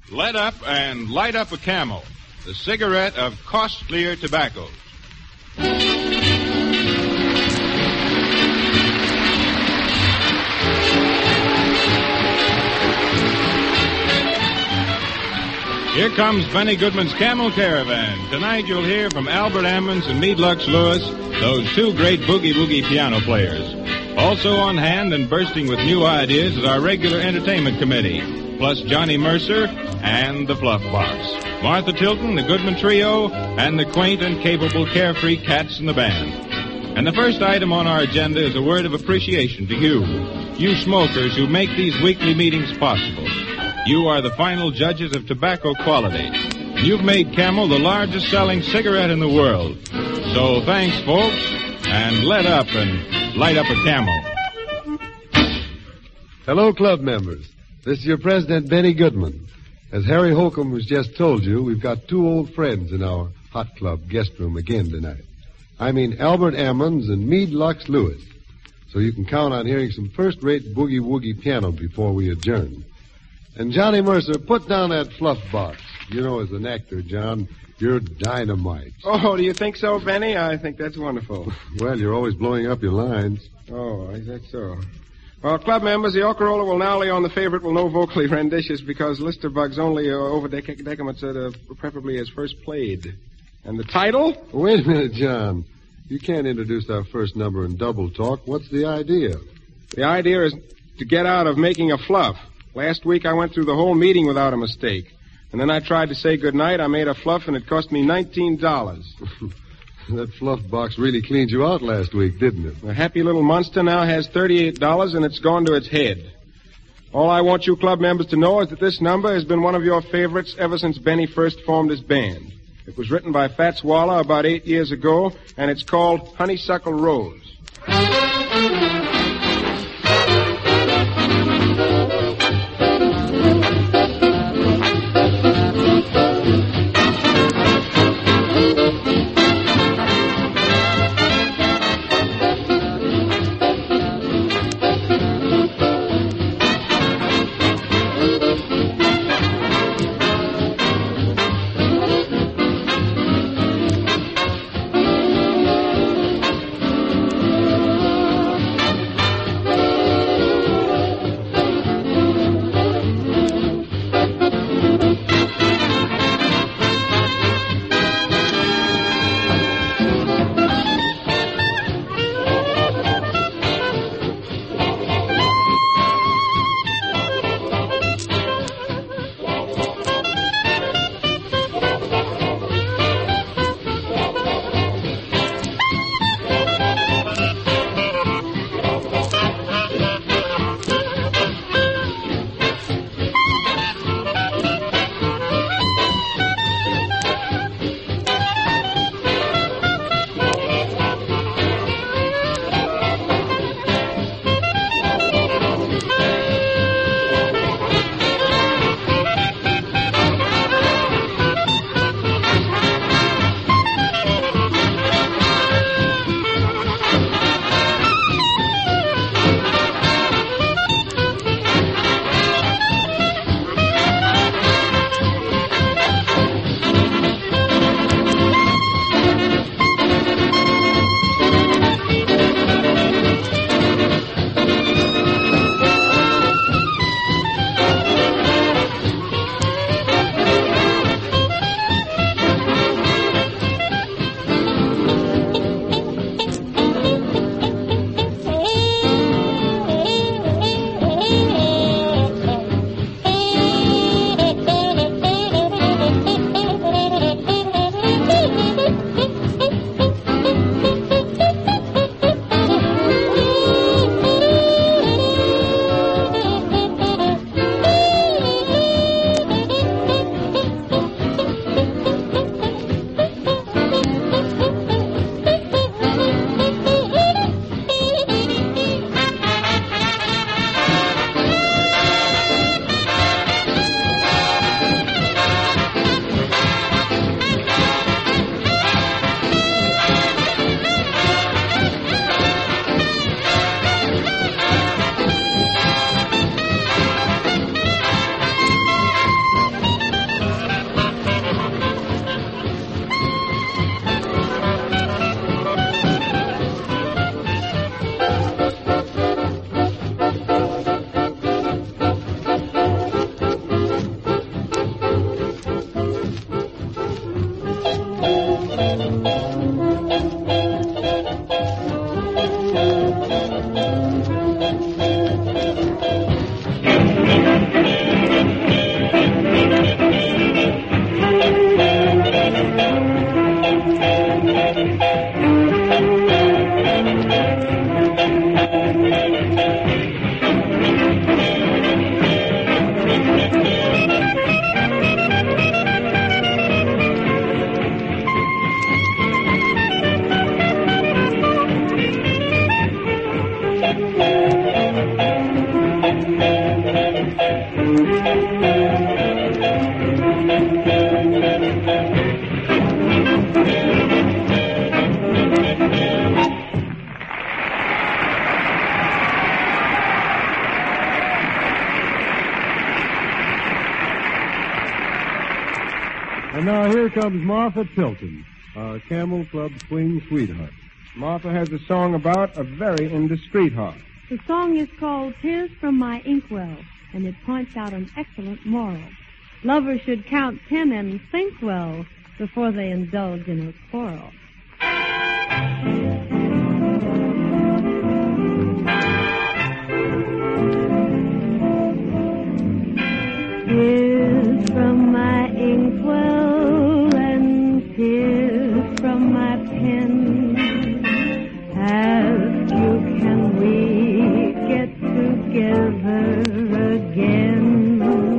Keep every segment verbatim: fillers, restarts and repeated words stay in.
Let up and light up a Camel, the cigarette of costlier tobaccos. Here comes Benny Goodman's Camel Caravan. Tonight you'll hear from Albert Ammons and Meade Lux Lewis, those two great boogie-woogie piano players. Also on hand and bursting with new ideas is our regular entertainment committee, plus Johnny Mercer and the Fluff Box, Martha Tilton, the Goodman Trio, and the quaint and capable Carefree Cats in the band. And the first item on our agenda is a word of appreciation to you, you smokers who make these weekly meetings possible. You are the final judges of tobacco quality. You've made Camel the largest selling cigarette in the world. So thanks, folks, and let up and light up a Camel. Hello, club members. This is your president, Benny Goodman. As Harry Holcomb has just told you, we've got two old friends in our hot club guest room again tonight. I mean Albert Ammons and Meade Lux Lewis. So you can count on hearing some first-rate boogie-woogie piano before we adjourn. And Johnny Mercer, put down that Fluff Box. You know, as an actor, John, you're dynamite. Oh, do you think so, Benny? I think that's wonderful. Well, you're always blowing up your lines. Oh, is that so? Well, club members, the Ocorola will now lay on the favorite will no vocally renditious because Lister Bug's only uh, over dec- deciments uh, preferably as first played. And the title? Wait a minute, John. You can't introduce our first number in double talk. What's the idea? The idea is to get out of making a fluff. Last week I went through the whole meeting without a mistake. And then I tried to say goodnight. I made a fluff, and it cost me nineteen dollars. That Fluff Box really cleaned you out last week, didn't it? The happy little monster now has thirty-eight dollars, and it's gone to its head. All I want you club members to know is that this number has been one of your favorites ever since Benny first formed his band. It was written by Fats Waller about eight years ago, and it's called Honeysuckle Rose. And now here comes Martha Tilton, our Camel Club swing sweetheart. Martha has a song about a very indiscreet heart. The song is called Tears from My Inkwell, and it points out an excellent moral. Lovers should count ten and think well before they indulge in a quarrel. Tears from my inkwell and tears from my pen. Ask you, can we get together again?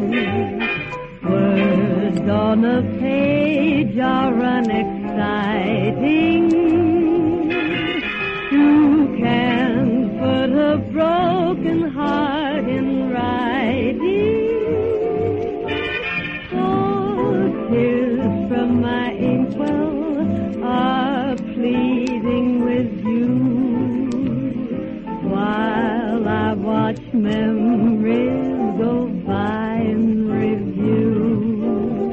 Words on a page are unexciting. You can put a broken heart in writing. Tears from my inkwell are pleading with you while I watch memories go by in review.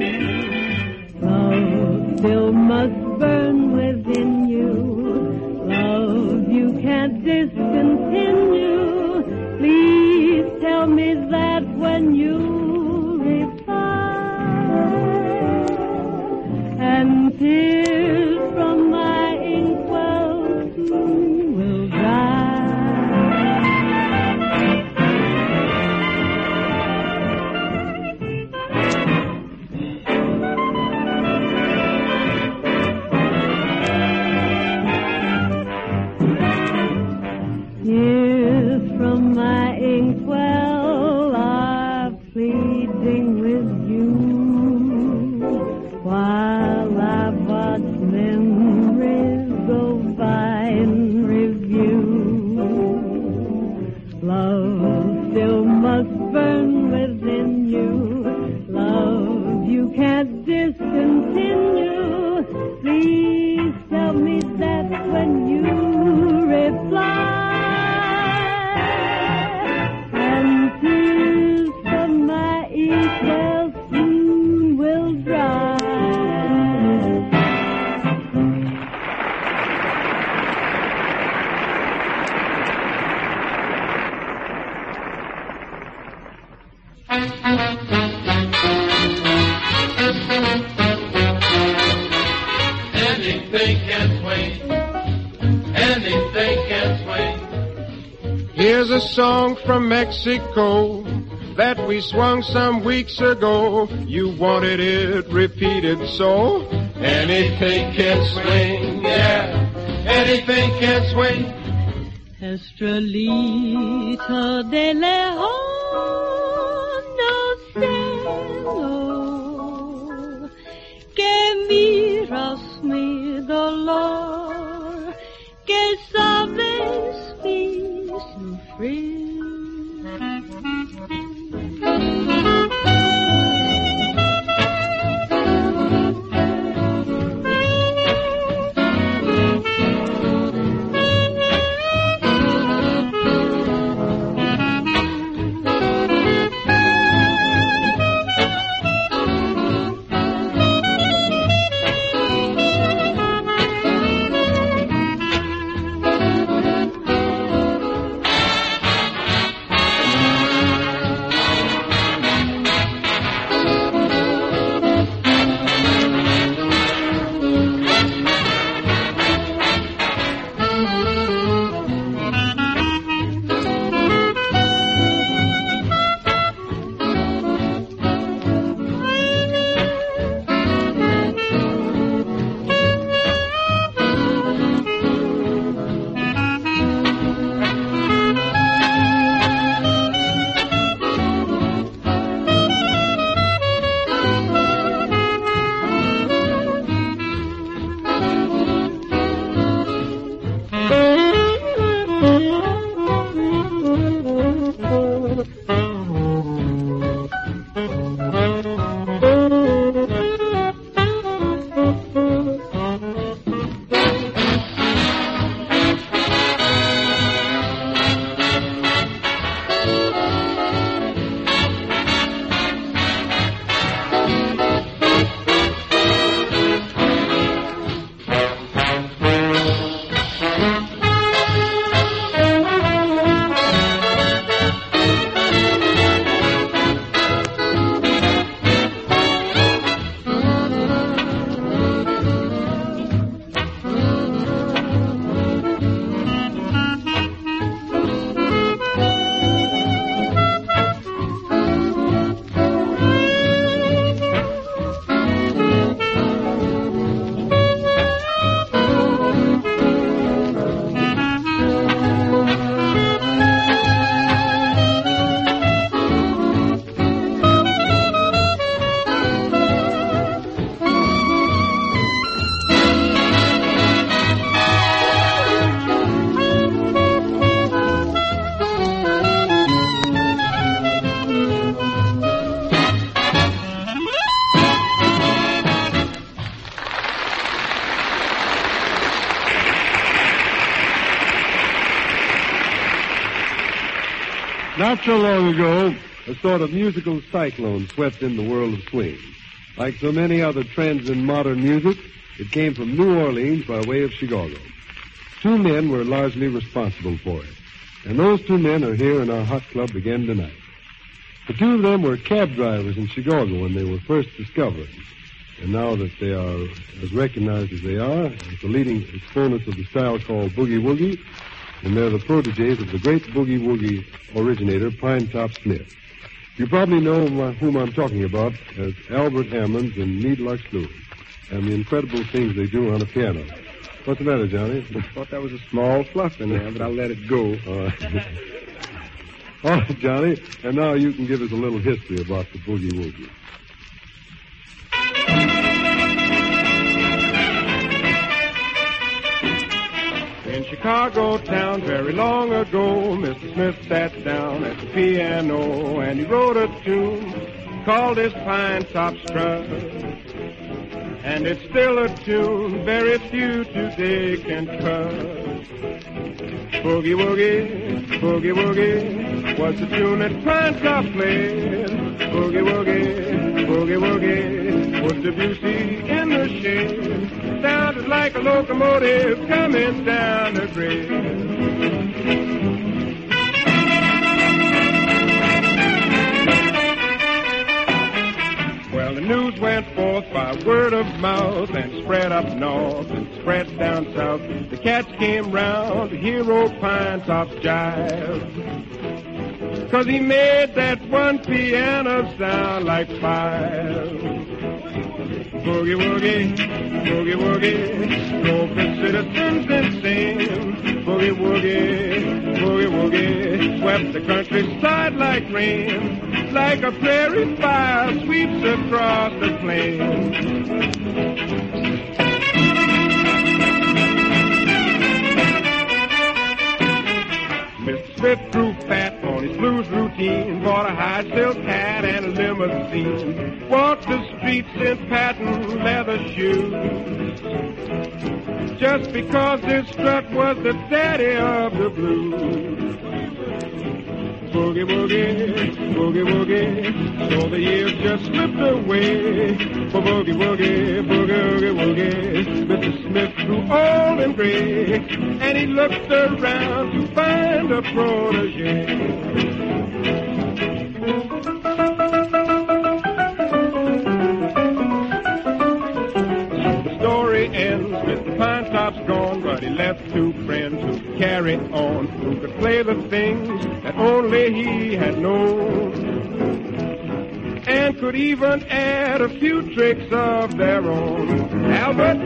Love still must burn within you. Love you can't discontinue. Please tell me that when you reply. And tears from my inkwell soon will dry. Tears from my inkwell are pleading with you while I watch memories go by in review. Love still must burn within you. Love you can't discontinue. Please tell me that when you reply. And tears from my inkwell soon will dry. Anything can swing. Anything can swing. Here's a song from Mexico that we swung some weeks ago. You wanted it repeated, so anything can swing, yeah. Anything can swing. Estrelita de lejano cielo, que miras mi dolor, que sabes mi sufrir. Not so long ago, a sort of musical cyclone swept in the world of swing. Like so many other trends in modern music, it came from New Orleans by way of Chicago. Two men were largely responsible for it, and those two men are here in our hot club again tonight. The two of them were cab drivers in Chicago when they were first discovered, and now that they are as recognized as they are, as the leading exponents of the style called boogie woogie, and they're the protégés of the great boogie woogie originator, Pine Top Smith. You probably know whom I'm talking about as Albert Ammons and Meade Lux Lewis, and the incredible things they do on the piano. What's the matter, Johnny? I thought that was a small fluff in there, but I'll let it go. All right. All right, Johnny, and now you can give us a little history about the boogie woogie. In Chicago town, very long ago, Mister Smith sat down at the piano and he wrote a tune called his Pine Top Strut. And it's still a tune very few today can trust. Boogie woogie, boogie woogie, was the tune that Pine Top played. Boogie woogie, boogie woogie, was Debussy in the shade. Sounded like a locomotive coming down the grade. Well, the news went forth by word of mouth and spread up north and spread down south. The cats came round to hear old Pine Top's jive, 'cause he made that one piano sound like five. Boogie woogie, boogie woogie, drove the citizens insane. Boogie woogie, boogie woogie, swept the countryside like rain. Like a prairie fire sweeps across the plain. Mister Smith grew fat on his blues routine, bought a high silk hat and a limousine, walked the streets in patent leather shoes, just because his strut was the daddy of the blues. Boogie woogie, boogie woogie, so the years just slipped away. For boogie woogie, boogie woogie, Mister Smith grew old and gray, and he looked around to find a protege. Mister Pine Top's gone, but he left two friends who could carry on, who could play the things that only he had known, and could even add a few tricks of their own. Albert,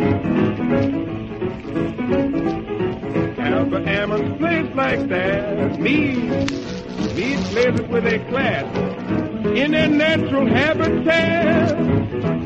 Albert Ammons plays like that. Meade, Meade plays it with a class in their natural habitat.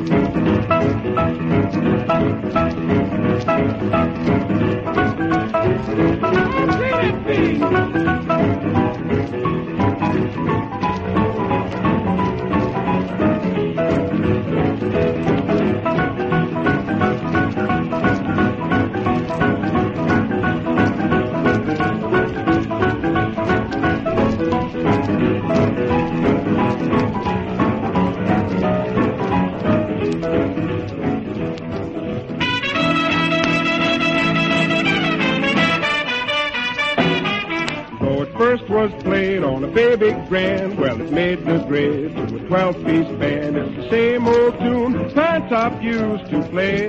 Was played on a baby grand, well, it made the grade to a twelve-piece band. It's the same old tune Pine Top used to play.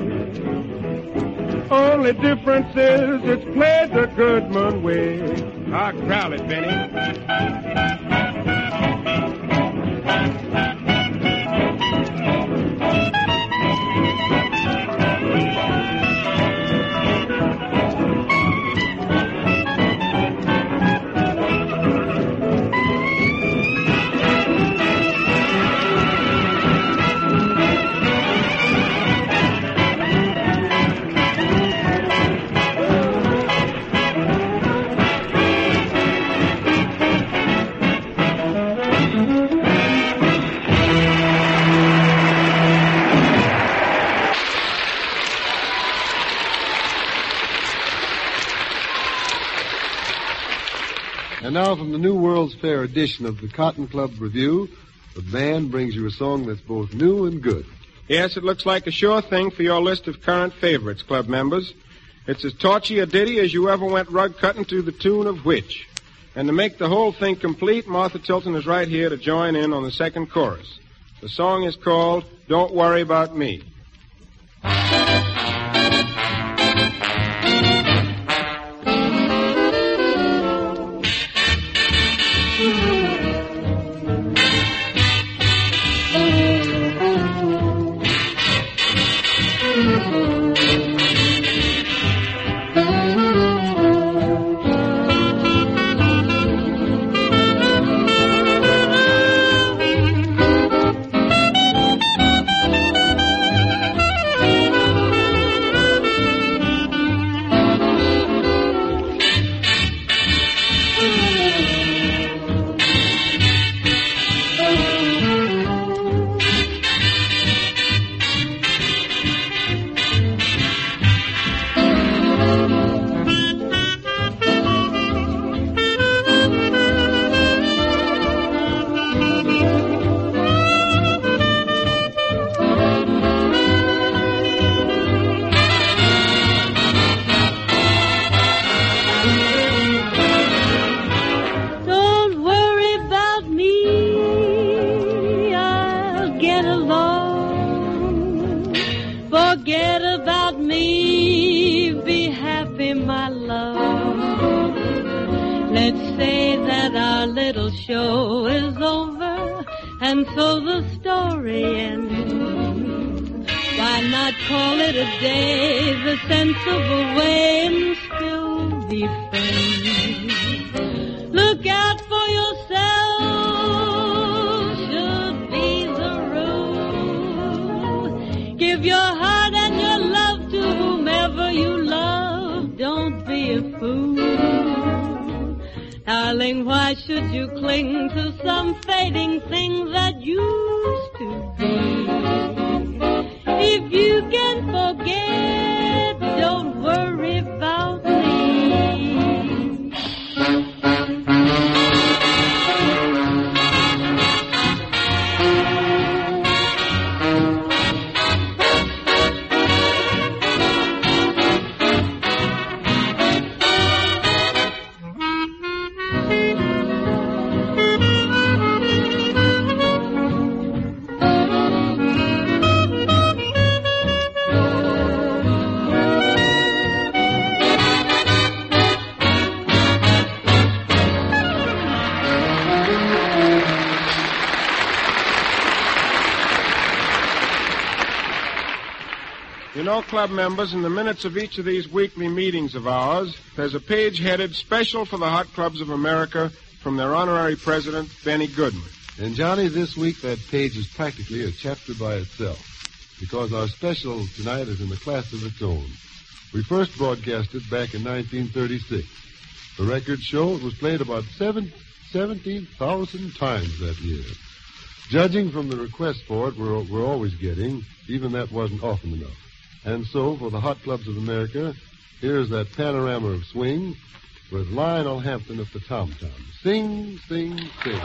Only difference is it's played the Goodman way. Ah, growl it, Benny. now from the New World's Fair edition of the Cotton Club Review, the band brings you a song that's both new and good. Yes, it looks like a sure thing for your list of current favorites, club members. It's as torchy a ditty as you ever went rug cutting to the tune of which. And to make the whole thing complete, Martha Tilton is right here to join in on the second chorus. The song is called Don't Worry About Me. Forget about me, be happy, my love. Let's say that our little show is over, and so the story ends. Why not call it a day, the sensible way, and still be friends? Look out for yourself, should be the rule. Give your heart and your love to whomever you love, don't be a fool. Darling, why should you cling to some fading thing that used to be? If you can forget, don't worry about me. You know, club members, in the minutes of each of these weekly meetings of ours, there's a page headed Special for the Hot Clubs of America from their honorary president, Benny Goodman. And, Johnny, this week that page is practically a chapter by itself, because our special tonight is in a class of its own. We first broadcast it back in nineteen thirty-six. The records show it was played about seventeen thousand times that year. Judging from the requests for it we're, we're always getting, even that wasn't often enough. And so, for the Hot Clubs of America, here's that panorama of swing with Lionel Hampton at the tom-tom. Sing, sing, sing.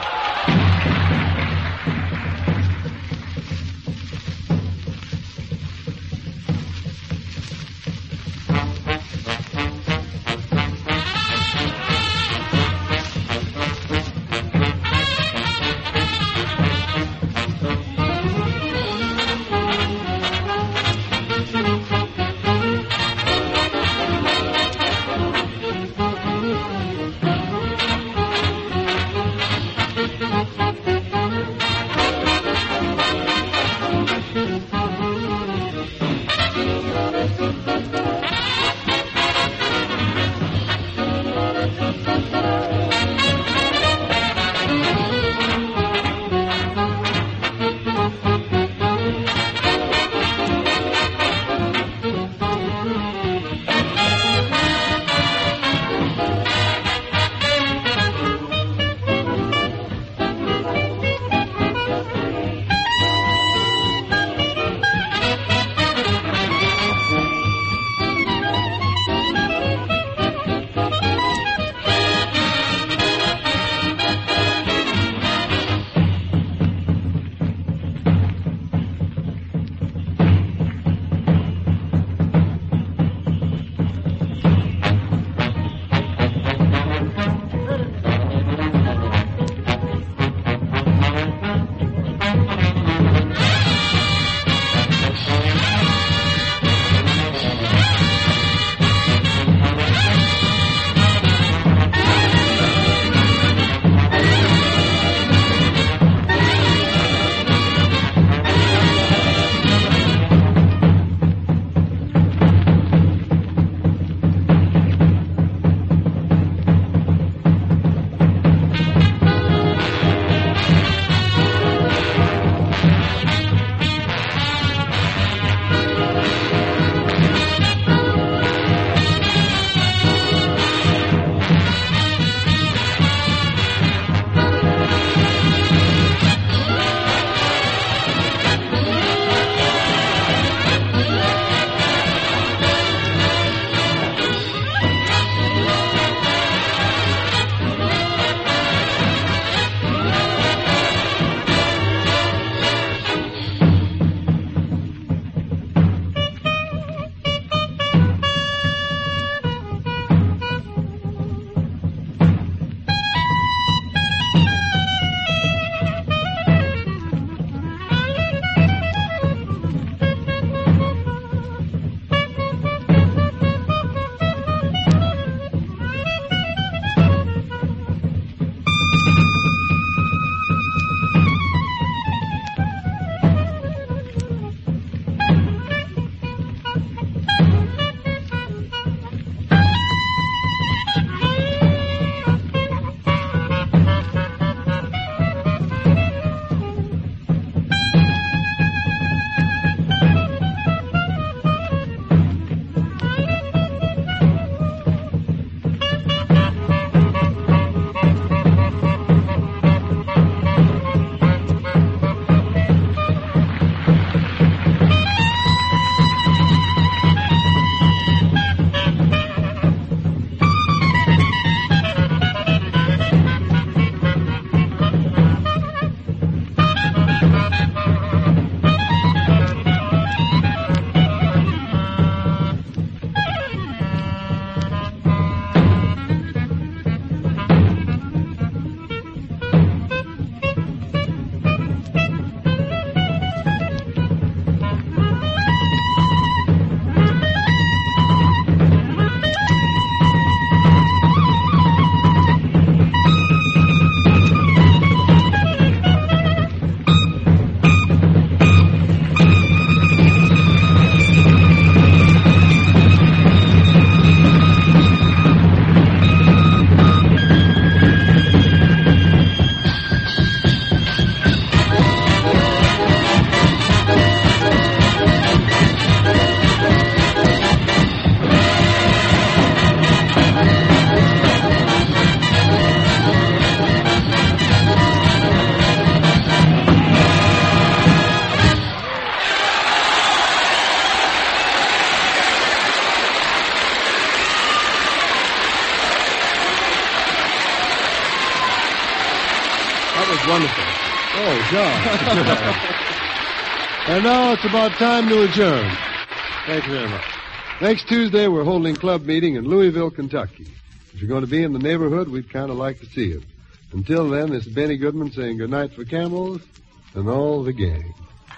Thank you. job. And now it's about time to adjourn. Thank you very much. Next Tuesday, we're holding club meeting in Louisville, Kentucky. If you're going to be in the neighborhood, we'd kind of like to see you. Until then, this is Benny Goodman saying goodnight for Camels and all the gang.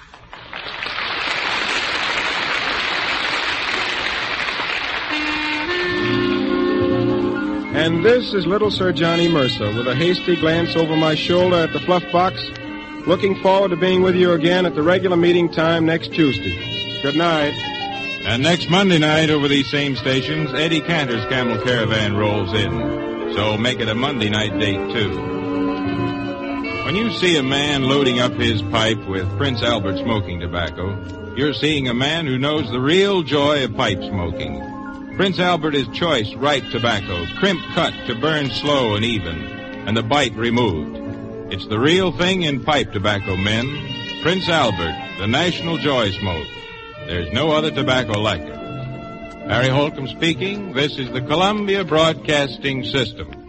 And this is little Sir Johnny Mercer with a hasty glance over my shoulder at the fluff box, looking forward to being with you again at the regular meeting time next Tuesday. Good night. And next Monday night over these same stations, Eddie Cantor's Camel Caravan rolls in. So make it a Monday night date, too. When you see a man loading up his pipe with Prince Albert smoking tobacco, you're seeing a man who knows the real joy of pipe smoking. Prince Albert is choice, ripe tobacco, crimp cut to burn slow and even, and the bite removed. It's the real thing in pipe tobacco, men. Prince Albert, the national joy smoke. There's no other tobacco like it. Harry Holcomb speaking. This is the Columbia Broadcasting System.